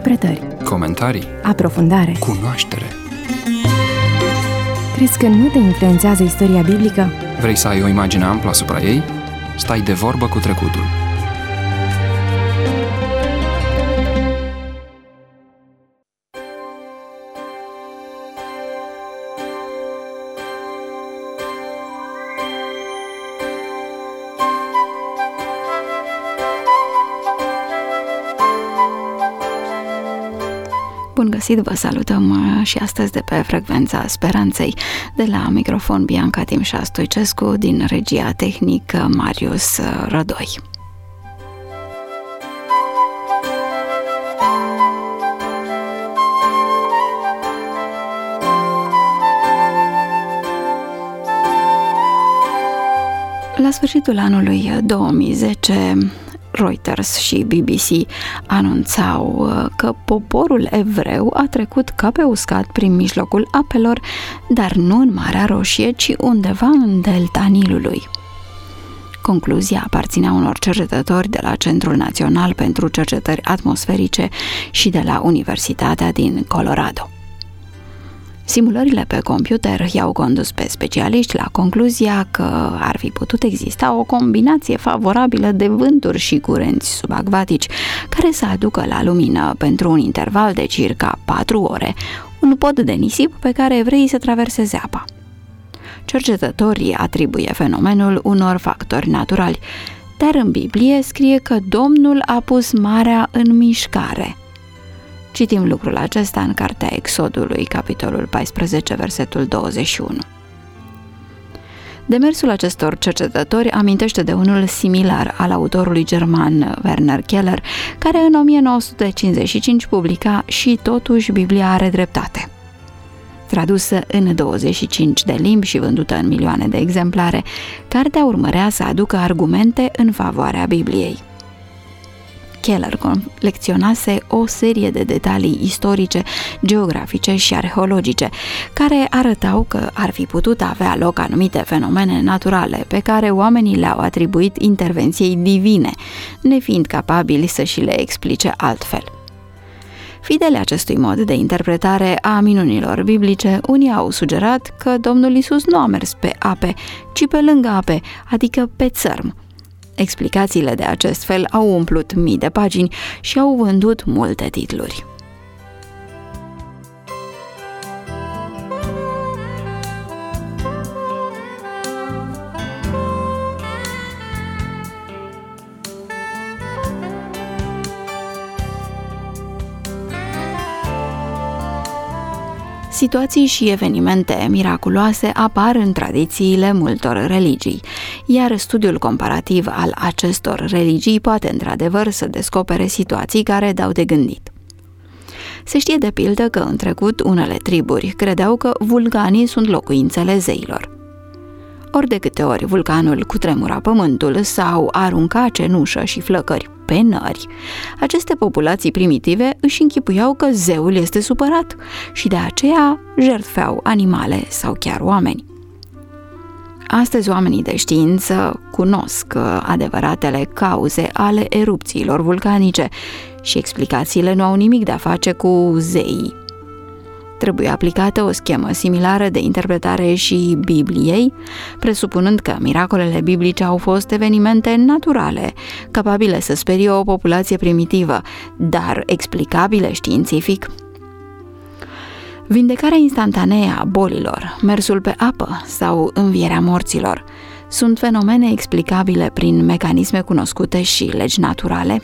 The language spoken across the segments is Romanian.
Interpretări, comentarii, aprofundare. cunoaștere. Crezi că nu te influențează istoria biblică? Vrei să ai o imagine amplă asupra ei? Stai de vorbă cu trecutul. Bun găsit, vă salutăm și astăzi de pe Frecvența Speranței. De la microfon Bianca Timșa Stoicescu, din regia tehnică Marius Rădoi. La sfârșitul anului 2010, Reuters și BBC anunțau că poporul evreu a trecut ca pe uscat prin mijlocul apelor, dar nu în Marea Roșie, ci undeva în delta Nilului. Concluzia aparținea unor cercetători de la Centrul Național pentru Cercetări Atmosferice și de la Universitatea din Colorado. Simulările pe computer i-au condus pe specialiști la concluzia că ar fi putut exista o combinație favorabilă de vânturi și curenți subacvatici care să aducă la lumină pentru un interval de circa 4 ore un pod de nisip pe care evreii să traverseze apa. Cercetătorii atribuie fenomenul unor factori naturali, dar în Biblie scrie că Domnul a pus marea în mișcare. Citim lucrul acesta în Cartea Exodului, capitolul 14, versetul 21. Demersul acestor cercetători amintește de unul similar al autorului german Werner Keller, care în 1955 publica Și totuși Biblia are dreptate. Tradusă în 25 de limbi și vândută în milioane de exemplare, cartea urmărea să aducă argumente în favoarea Bibliei. Keller colecționase o serie de detalii istorice, geografice și arheologice, care arătau că ar fi putut avea loc anumite fenomene naturale pe care oamenii le-au atribuit intervenției divine, nefiind capabili să și le explice altfel. Fidele acestui mod de interpretare a minunilor biblice, unii au sugerat că Domnul Iisus nu a mers pe ape, ci pe lângă ape, adică pe țărm. Explicațiile de acest fel au umplut mii de pagini și au vândut multe titluri. Situații și evenimente miraculoase apar în tradițiile multor religii, iar studiul comparativ al acestor religii poate într-adevăr să descopere situații care dau de gândit. Se știe de pildă că în trecut unele triburi credeau că vulcanii sunt locuințele zeilor. Ori de câte ori vulcanul cutremura pământul sau arunca cenușă și flăcări pe nări, aceste populații primitive își închipuiau că zeul este supărat și de aceea jertfeau animale sau chiar oameni. Astăzi oamenii de știință cunosc adevăratele cauze ale erupțiilor vulcanice și explicațiile nu au nimic de a face cu zeii. Trebuie aplicată o schemă similară de interpretare și Bibliei, presupunând că miracolele biblice au fost evenimente naturale, capabile să sperie o populație primitivă, dar explicabile științific. Vindecarea instantanee a bolilor, mersul pe apă sau învierea morților sunt fenomene explicabile prin mecanisme cunoscute și legi naturale.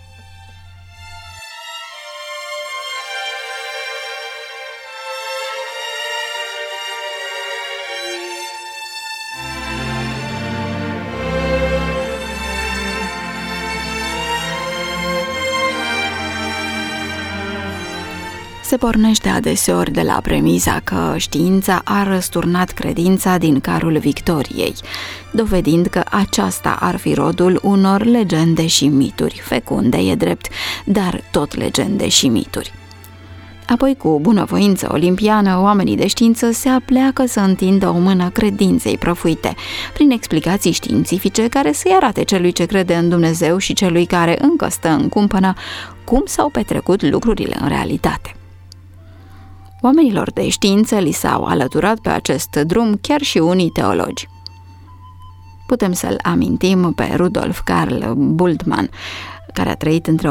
Se pornește adeseori de la premisa că știința a răsturnat credința din carul victoriei, dovedind că aceasta ar fi rodul unor legende și mituri, fecunde, e drept, dar tot legende și mituri. Apoi, cu bunăvoință olimpiană, oamenii de știință se apleacă să întindă o mână credinței prăfuite, prin explicații științifice care să-i arate celui ce crede în Dumnezeu și celui care încă stă în cumpănă cum s-au petrecut lucrurile în realitate. Oamenilor de știință li s-au alăturat pe acest drum chiar și unii teologi. Putem să-l amintim pe Rudolf Karl Bultmann, care a trăit între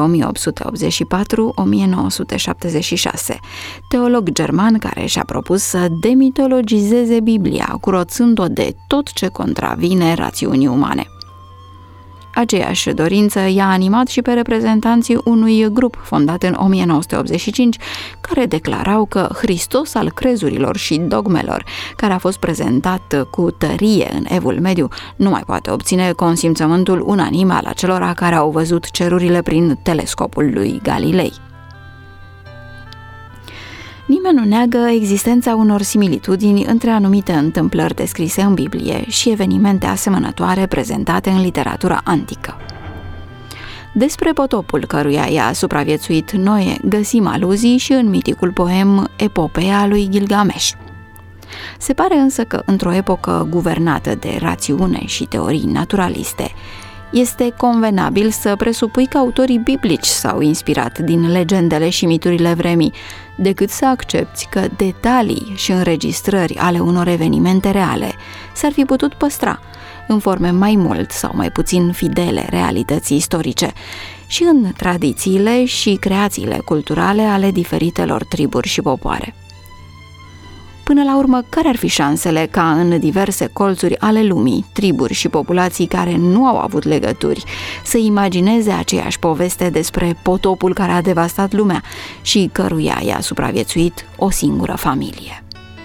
1884-1976, teolog german care și-a propus să demitologizeze Biblia, curățând-o de tot ce contravine rațiunii umane. Aceeași dorință i-a animat și pe reprezentanții unui grup fondat în 1985, care declarau că Hristos al crezurilor și dogmelor, care a fost prezentat cu tărie în Evul Mediu, nu mai poate obține consimțământul unanim al acelora care au văzut cerurile prin telescopul lui Galilei. Nimeni nu neagă existența unor similitudini între anumite întâmplări descrise în Biblie și evenimente asemănătoare prezentate în literatura antică. Despre potopul căruia i-a supraviețuit Noe găsim aluzii și în miticul poem Epopeea lui Gilgamesh. Se pare însă că într-o epocă guvernată de rațiune și teorii naturaliste, este convenabil să presupui că autorii biblici s-au inspirat din legendele și miturile vremii, decât să accepti că detalii și înregistrări ale unor evenimente reale s-ar fi putut păstra în forme mai mult sau mai puțin fidele realității istorice și în tradițiile și creațiile culturale ale diferitelor triburi și popoare. Până la urmă, care ar fi șansele ca în diverse colțuri ale lumii, triburi și populații care nu au avut legături, să imagineze aceeași poveste despre potopul care a devastat lumea și căruia i-a supraviețuit o singură familie?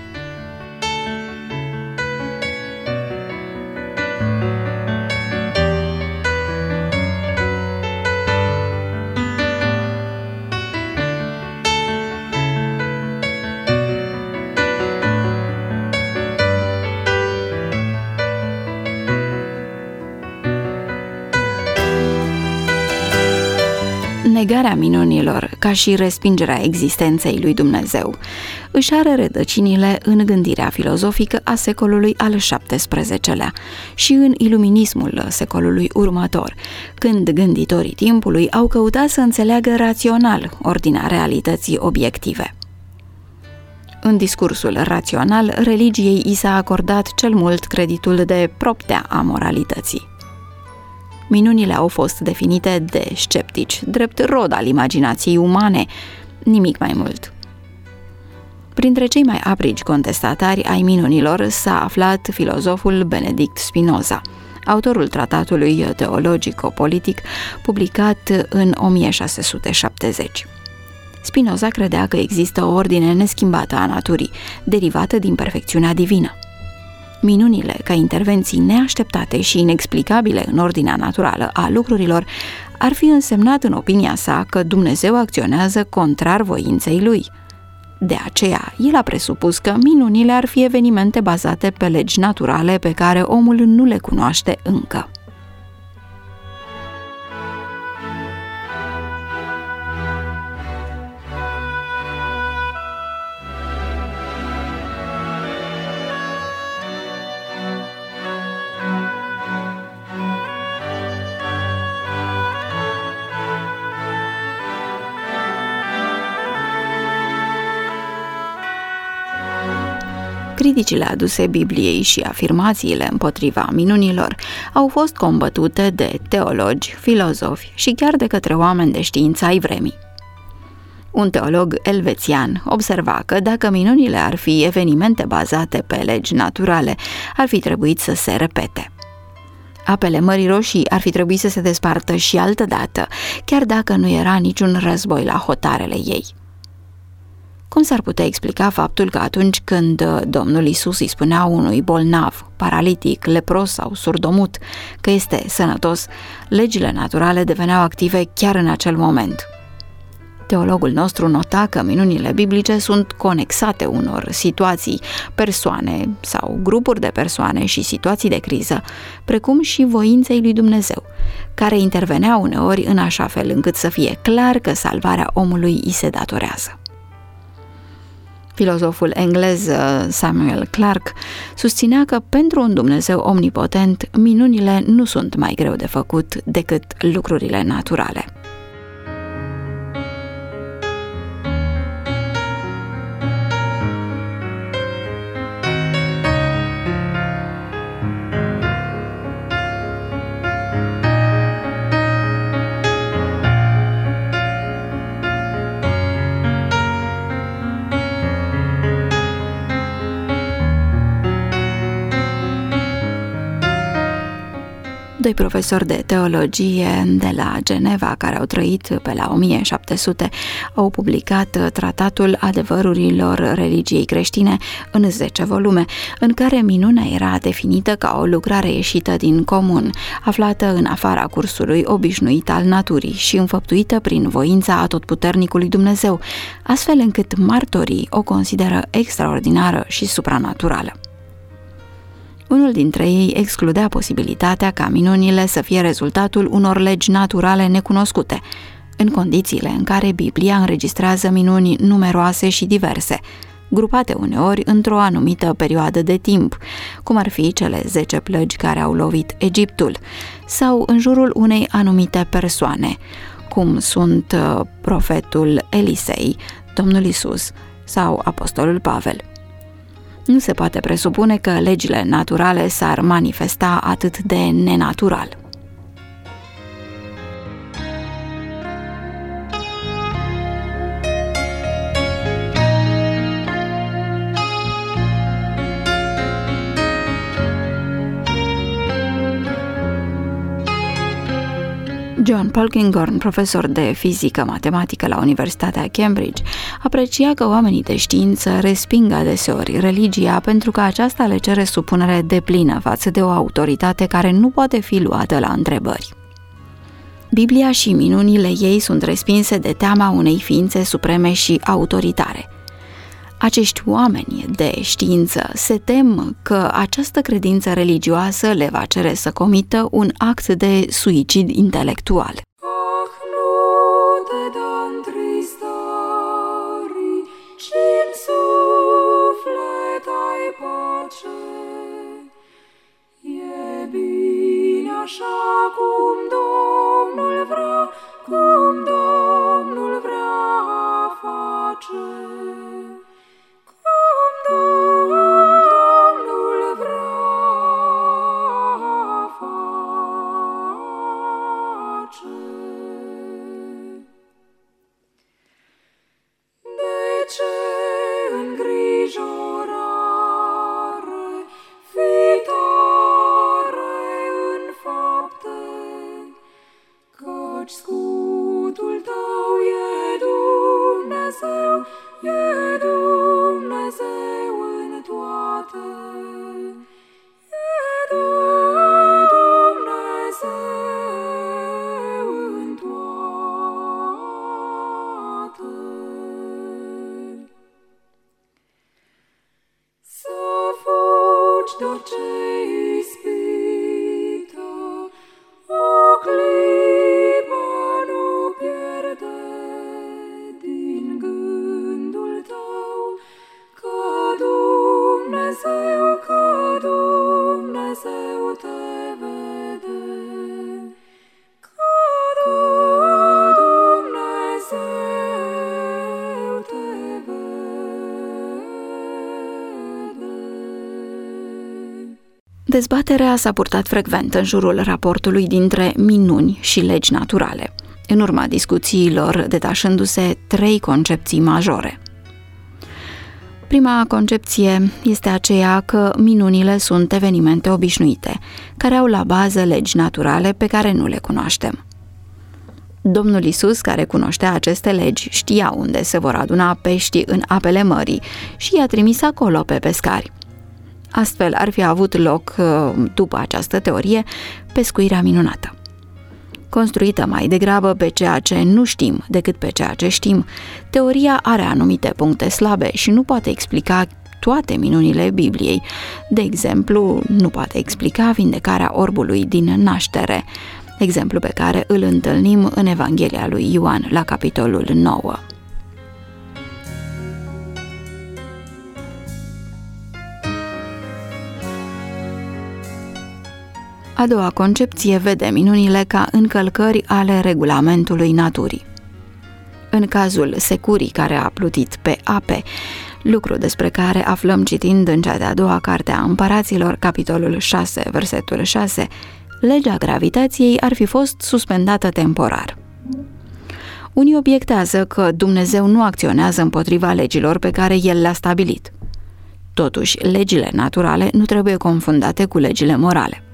Negarea minunilor, ca și respingerea existenței lui Dumnezeu, își are rădăcinile în gândirea filozofică a secolului al XVII-lea și în iluminismul secolului următor, când gânditorii timpului au căutat să înțeleagă rațional ordinea realității obiective. În discursul rațional, religiei i s-a acordat cel mult creditul de proptea a moralității. Minunile au fost definite de sceptici, drept rod al imaginației umane, nimic mai mult. Printre cei mai aprigi contestatari ai minunilor s-a aflat filozoful Benedict Spinoza, autorul tratatului teologico-politic publicat în 1670. Spinoza credea că există o ordine neschimbată a naturii, derivată din perfecțiunea divină. Minunile, ca intervenții neașteptate și inexplicabile în ordinea naturală a lucrurilor, ar fi însemnat în opinia sa că Dumnezeu acționează contrar voinței lui. De aceea, el a presupus că minunile ar fi evenimente bazate pe legi naturale pe care omul nu le cunoaște încă. Criticile aduse Bibliei și afirmațiile împotriva minunilor au fost combătute de teologi, filozofi și chiar de către oameni de știință ai vremii. Un teolog elvețian observa că dacă minunile ar fi evenimente bazate pe legi naturale, ar fi trebuit să se repete. Apele Mării Roșii ar fi trebuit să se despartă și altădată, chiar dacă nu era niciun război la hotarele ei. Cum s-ar putea explica faptul că atunci când Domnul Iisus îi spunea unui bolnav, paralitic, lepros sau surdomut că este sănătos, legile naturale deveneau active chiar în acel moment? Teologul nostru nota că minunile biblice sunt conexate unor situații, persoane sau grupuri de persoane și situații de criză, precum și voinței lui Dumnezeu, care interveneau uneori în așa fel încât să fie clar că salvarea omului îi se datorează. Filozoful englez Samuel Clarke susținea că pentru un Dumnezeu omnipotent, minunile nu sunt mai greu de făcut decât lucrurile naturale. Doi profesori de teologie de la Geneva, care au trăit pe la 1700, au publicat Tratatul adevărurilor religiei creștine în 10 volume, în care minunea era definită ca o lucrare ieșită din comun, aflată în afara cursului obișnuit al naturii și înfăptuită prin voința atotputernicului Dumnezeu, astfel încât martorii o consideră extraordinară și supranaturală. Unul dintre ei excludea posibilitatea ca minunile să fie rezultatul unor legi naturale necunoscute, în condițiile în care Biblia înregistrează minuni numeroase și diverse, grupate uneori într-o anumită perioadă de timp, cum ar fi cele 10 plăgi care au lovit Egiptul, sau în jurul unei anumite persoane, cum sunt profetul Elisei, Domnul Isus sau apostolul Pavel. Nu se poate presupune că legile naturale s-ar manifesta atât de nenatural. John Polkinghorne, profesor de fizică-matematică la Universitatea Cambridge, aprecia că oamenii de știință resping adeseori religia pentru că aceasta le cere supunere deplină față de o autoritate care nu poate fi luată la întrebări. Biblia și minunile ei sunt respinse de teama unei ființe supreme și autoritare. Acești oameni de știință se tem că această credință religioasă le va cere să comită un act de suicid intelectual. Nu te dă întristări, ci-n suflet ai pace. E bine așa cum Domnul vrea, cum Domnul vrea face. Domnul vrea face. De ce îngrijorare, fii tare în fapte, căci scutul tău e Dumnezeu, e Dumnezeu în toate, e Dumnezeu în toate. Să fugi de orice ispită, o clipă nu pierde din gândul tău, că Dumnezeu te vede, că Dumnezeu te vede. Dezbaterea s-a purtat frecvent în jurul raportului dintre minuni și legi naturale, în urma discuțiilor detașându-se 3 concepții majore. Prima concepție este aceea că minunile sunt evenimente obișnuite, care au la bază legi naturale pe care nu le cunoaștem. Domnul Isus, care cunoștea aceste legi, știa unde se vor aduna peștii în apele mării și i-a trimis acolo pe pescari. Astfel ar fi avut loc, după această teorie, pescuirea minunată. Construită mai degrabă pe ceea ce nu știm decât pe ceea ce știm, teoria are anumite puncte slabe și nu poate explica toate minunile Bibliei. De exemplu, nu poate explica vindecarea orbului din naștere, exemplu pe care îl întâlnim în Evanghelia lui Ioan la capitolul 9. A doua concepție vede minunile ca încălcări ale regulamentului naturii. În cazul securii care a plutit pe ape, lucru despre care aflăm citind în cea de-a doua carte a Împăraților, capitolul 6, versetul 6, legea gravitației ar fi fost suspendată temporar. Unii obiectează că Dumnezeu nu acționează împotriva legilor pe care El le-a stabilit. Totuși, legile naturale nu trebuie confundate cu legile morale.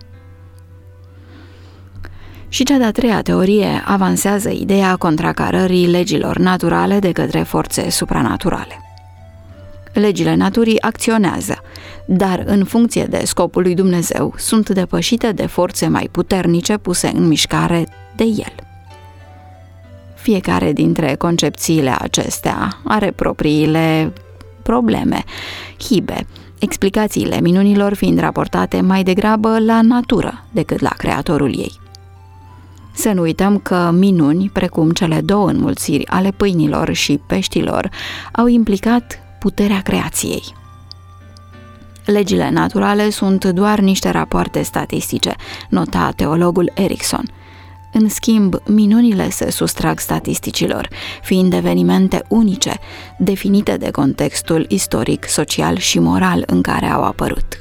Și cea de-a treia teorie avansează ideea contracarării legilor naturale de către forțe supranaturale. Legile naturii acționează, dar în funcție de scopul lui Dumnezeu sunt depășite de forțe mai puternice puse în mișcare de El. Fiecare dintre concepțiile acestea are propriile probleme, hibe, explicațiile minunilor fiind raportate mai degrabă la natură decât la creatorul ei. Să nu uităm că minuni, precum cele două înmulțiri ale pâinilor și peștilor, au implicat puterea creației. Legile naturale sunt doar niște rapoarte statistice, nota teologul Erickson. În schimb, minunile se sustrag statisticilor, fiind evenimente unice, definite de contextul istoric, social și moral în care au apărut.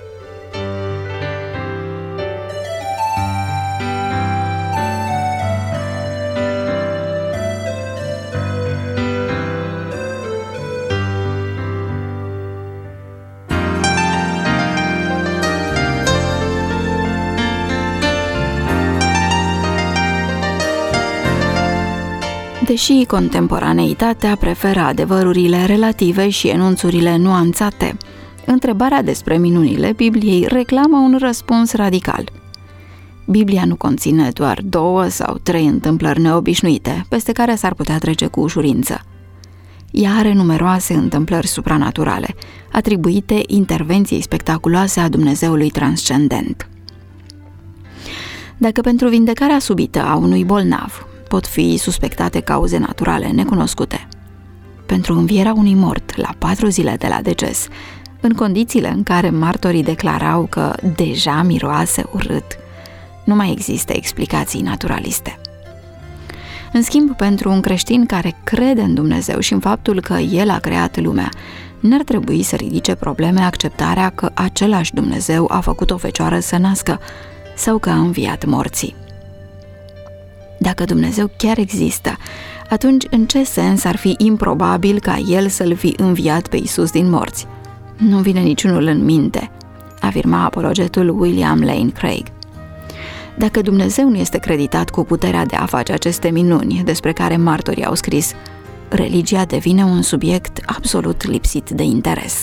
Deși contemporaneitatea preferă adevărurile relative și enunțurile nuanțate, întrebarea despre minunile Bibliei reclamă un răspuns radical. Biblia nu conține doar 2 sau 3 întâmplări neobișnuite, peste care s-ar putea trece cu ușurință. Ea are numeroase întâmplări supranaturale, atribuite intervenției spectaculoase a Dumnezeului transcendent. Dacă pentru vindecarea subită a unui bolnav pot fi suspectate cauze naturale necunoscute, pentru învierea unui mort la 4 zile de la deces, în condițiile în care martorii declarau că deja miroase urât, nu mai există explicații naturaliste. În schimb, pentru un creștin care crede în Dumnezeu și în faptul că El a creat lumea, n-ar trebui să ridice probleme acceptarea că același Dumnezeu a făcut o fecioară să nască sau că a înviat morții. Dacă Dumnezeu chiar există, atunci în ce sens ar fi improbabil ca El să-L fi înviat pe Iisus din morți? Nu vine niciunul în minte, afirma apologetul William Lane Craig. Dacă Dumnezeu nu este creditat cu puterea de a face aceste minuni despre care martorii au scris, religia devine un subiect absolut lipsit de interes.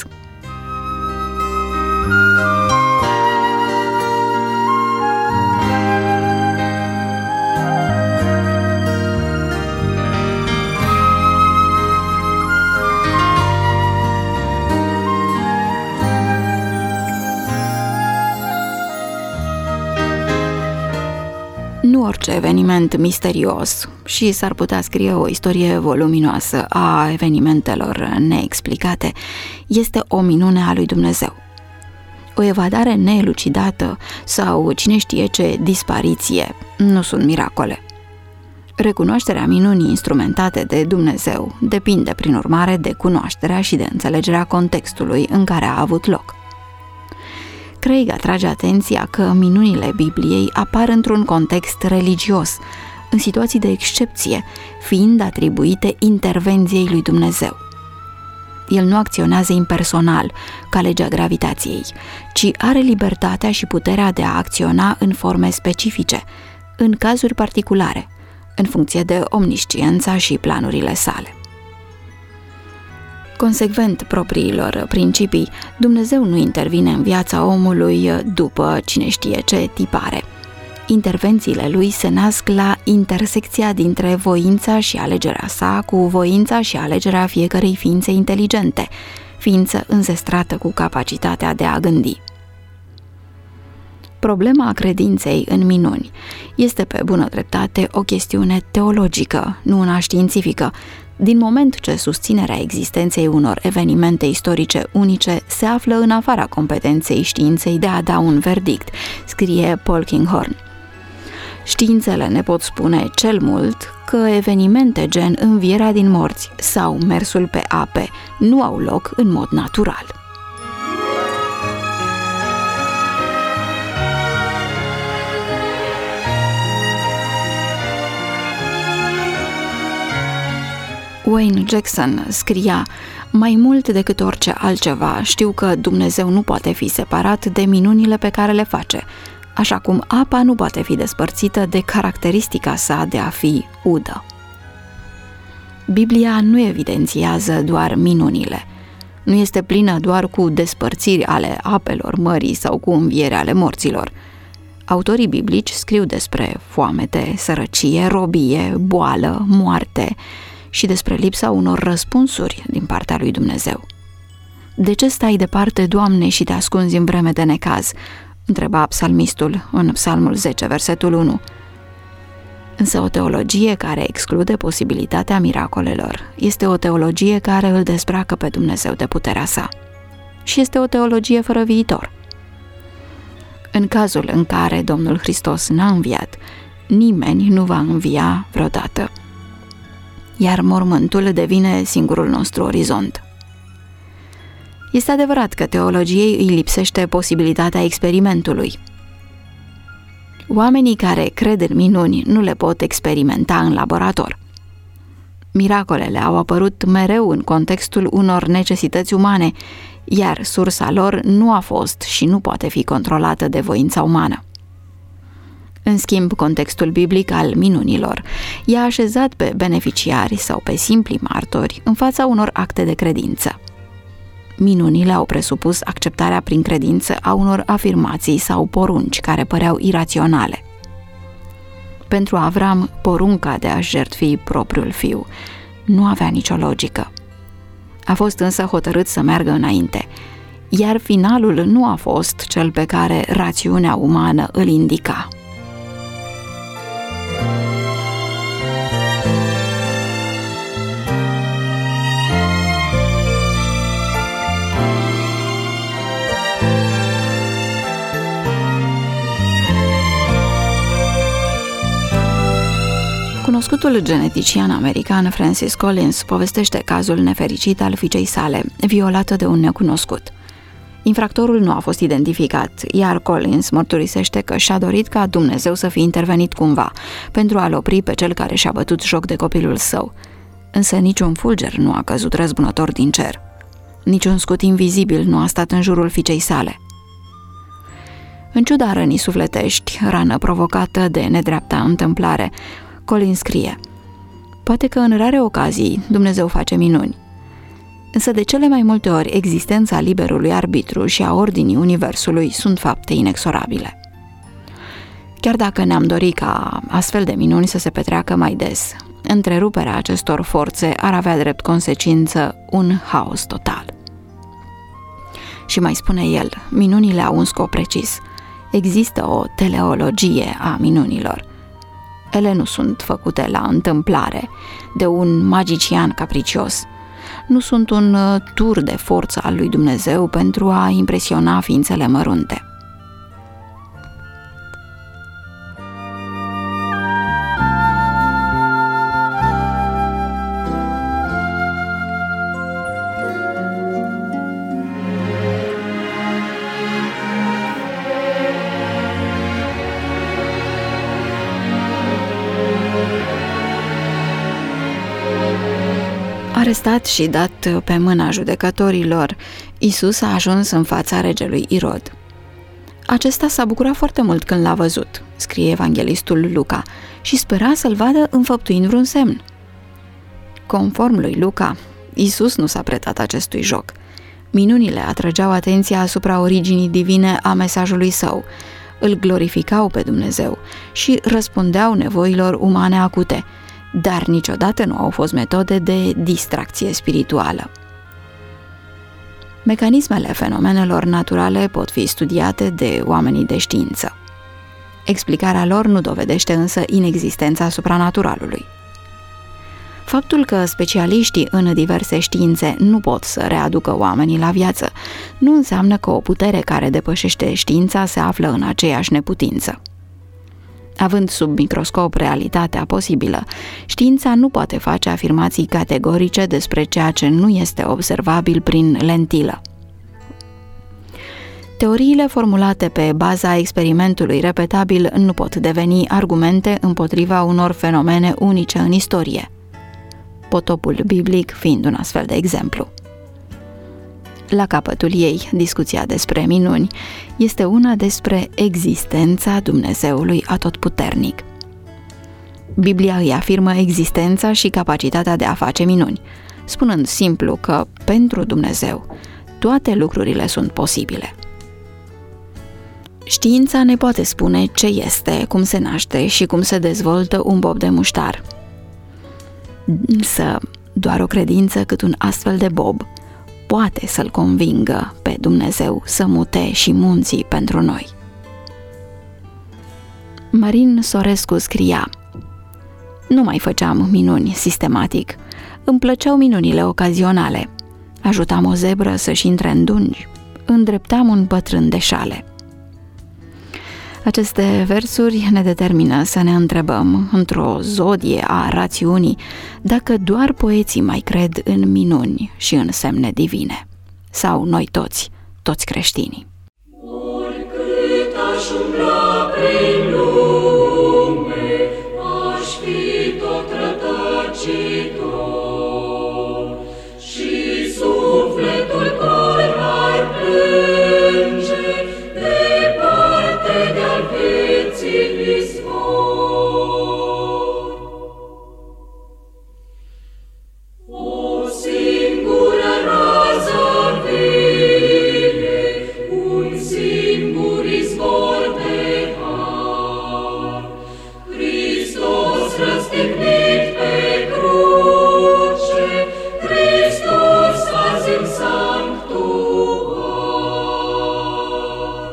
Nu orice eveniment misterios, și s-ar putea scrie o istorie voluminoasă a evenimentelor neexplicate, este o minune a lui Dumnezeu. O evadare neelucidată sau cine știe ce dispariție nu sunt miracole. Recunoașterea minunii instrumentate de Dumnezeu depinde, prin urmare, de cunoașterea și de înțelegerea contextului în care a avut loc. Craig atrage atenția că minunile Bibliei apar într-un context religios, în situații de excepție, fiind atribuite intervenției lui Dumnezeu. El nu acționează impersonal, ca legea gravitației, ci are libertatea și puterea de a acționa în forme specifice, în cazuri particulare, în funcție de omnisciența și planurile sale. Consecvent propriilor principii, Dumnezeu nu intervine în viața omului după cine știe ce tipare. Intervențiile lui se nasc la intersecția dintre voința și alegerea sa cu voința și alegerea fiecărei ființe inteligente, ființă înzestrată cu capacitatea de a gândi. Problema credinței în minuni este pe bună dreptate o chestiune teologică, nu una științifică, din moment ce susținerea existenței unor evenimente istorice unice se află în afara competenței științei de a da un verdict, scrie Polkinghorne. Științele ne pot spune cel mult că evenimente gen învierea din morți sau mersul pe ape nu au loc în mod natural. Wayne Jackson scria: mai mult decât orice altceva, știu că Dumnezeu nu poate fi separat de minunile pe care le face, așa cum apa nu poate fi despărțită de caracteristica sa de a fi udă. Biblia nu evidențiază doar minunile. Nu este plină doar cu despărțiri ale apelor mării sau cu înviere ale morților. Autorii biblici scriu despre foamete, sărăcie, robie, boală, moarte și despre lipsa unor răspunsuri din partea lui Dumnezeu. De ce stai departe, Doamne, și te ascunzi în vreme de necaz? Întreba psalmistul în Psalmul 10, versetul 1. Însă o teologie care exclude posibilitatea miracolelor este o teologie care îl dezbracă pe Dumnezeu de puterea sa. Și este o teologie fără viitor. În cazul în care Domnul Hristos n-a înviat, nimeni nu va învia vreodată. Iar mormântul devine singurul nostru orizont. Este adevărat că teologiei îi lipsește posibilitatea experimentului. Oamenii care cred în minuni nu le pot experimenta în laborator. Miracolele au apărut mereu în contextul unor necesități umane, iar sursa lor nu a fost și nu poate fi controlată de voința umană. În schimb, contextul biblic al minunilor i-a așezat pe beneficiari sau pe simpli martori în fața unor acte de credință. Minunile au presupus acceptarea prin credință a unor afirmații sau porunci care păreau iraționale. Pentru Avram, porunca de a-și jertfi propriul fiu nu avea nicio logică. A fost însă hotărât să meargă înainte, iar finalul nu a fost cel pe care rațiunea umană îl indica. Cunoscutul genetician american Francis Collins povestește cazul nefericit al fiicei sale, violată de un necunoscut. Infractorul nu a fost identificat, iar Collins mărturisește că și-a dorit ca Dumnezeu să fie intervenit cumva, pentru a-l opri pe cel care și-a bătut joc de copilul său. Însă niciun fulger nu a căzut răzbunător din cer. Niciun scut invizibil nu a stat în jurul fiicei sale. În ciuda rănii sufletești, rană provocată de nedreapta întâmplare, Collins scrie: poate că în rare ocazii Dumnezeu face minuni, însă de cele mai multe ori existența liberului arbitru și a ordinii universului sunt fapte inexorabile. Chiar dacă ne-am dorit ca astfel de minuni să se petreacă mai des, întreruperea acestor forțe ar avea drept consecință un haos total. Și mai spune el, minunile au un scop precis. Există o teleologie a minunilor. Ele nu sunt făcute la întâmplare, de un magician capricios. Nu sunt un tur de forță al lui Dumnezeu pentru a impresiona ființele mărunte. Arestat și dat pe mâna judecătorilor, Iisus a ajuns în fața regelui Irod. Acesta s-a bucurat foarte mult când l-a văzut, scrie evanghelistul Luca, și spera să-l vadă înfăptuind vreun semn. Conform lui Luca, Iisus nu s-a pretat acestui joc. Minunile atrăgeau atenția asupra originii divine a mesajului său, îl glorificau pe Dumnezeu și răspundeau nevoilor umane acute, dar niciodată nu au fost metode de distracție spirituală. Mecanismele fenomenelor naturale pot fi studiate de oamenii de știință. Explicarea lor nu dovedește însă inexistența supranaturalului. Faptul că specialiștii în diverse științe nu pot să readucă oamenii la viață nu înseamnă că o putere care depășește știința se află în aceeași neputință. Având sub microscop realitatea posibilă, știința nu poate face afirmații categorice despre ceea ce nu este observabil prin lentilă. Teoriile formulate pe baza experimentului repetabil nu pot deveni argumente împotriva unor fenomene unice în istorie, potopul biblic fiind un astfel de exemplu. La capătul ei, discuția despre minuni este una despre existența Dumnezeului Atotputernic. Biblia îi afirmă existența și capacitatea de a face minuni, spunând simplu că, pentru Dumnezeu, toate lucrurile sunt posibile. Știința ne poate spune ce este, cum se naște și cum se dezvoltă un bob de muștar. Însă, doar o credință cât un astfel de bob poate să-L convingă pe Dumnezeu să mute și munții pentru noi. Marin Sorescu scria: nu mai făceam minuni sistematic, îmi plăceau minunile ocazionale. Ajutam o zebră să-și intre în dungi, îndreptam un bătrân de șale. Aceste versuri ne determină să ne întrebăm, într-o zodie a rațiunii, dacă doar poeții mai cred în minuni și în semne divine, sau noi toți creștinii. Oricât aș umbla prin lume, aș fi tot rătăcitor și sufletul care ar plânge departe de-al vieții izvor. O singură rază vie, un singur izvor de har, Hristos răstignit pe cruce, Hristos azi în sanctuar.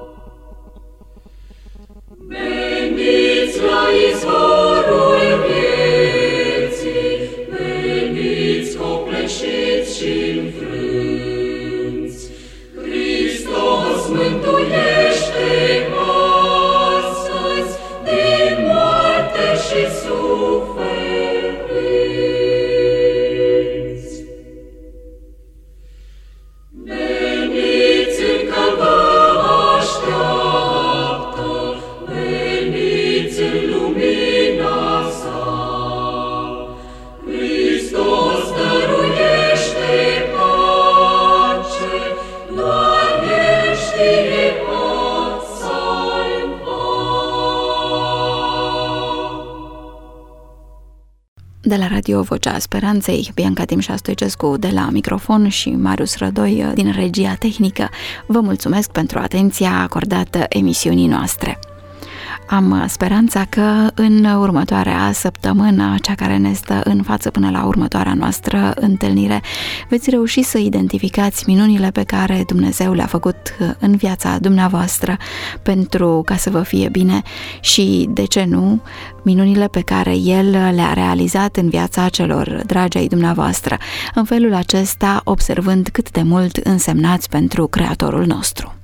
Veniți la izvorul vieții, veniți copleșiți și înfrânți. Hristos mântuiește astăzi din moarte și suferinți. Veniți încă vă așteaptă, veniți în lumina sa. Hristos dăruiește pace, doar El știe pot salva. De la Radio Vocea Speranței, Bianca Timșa Stoicescu de la microfon și Marius Rădoi din regia tehnică, vă mulțumesc pentru atenția acordată emisiunii noastre. Am speranța că în următoarea săptămână, cea care ne stă în față până la următoarea noastră întâlnire, veți reuși să identificați minunile pe care Dumnezeu le-a făcut în viața dumneavoastră pentru ca să vă fie bine și, de ce nu, minunile pe care El le-a realizat în viața celor dragi ai dumneavoastră, în felul acesta observând cât de mult însemnați pentru Creatorul nostru.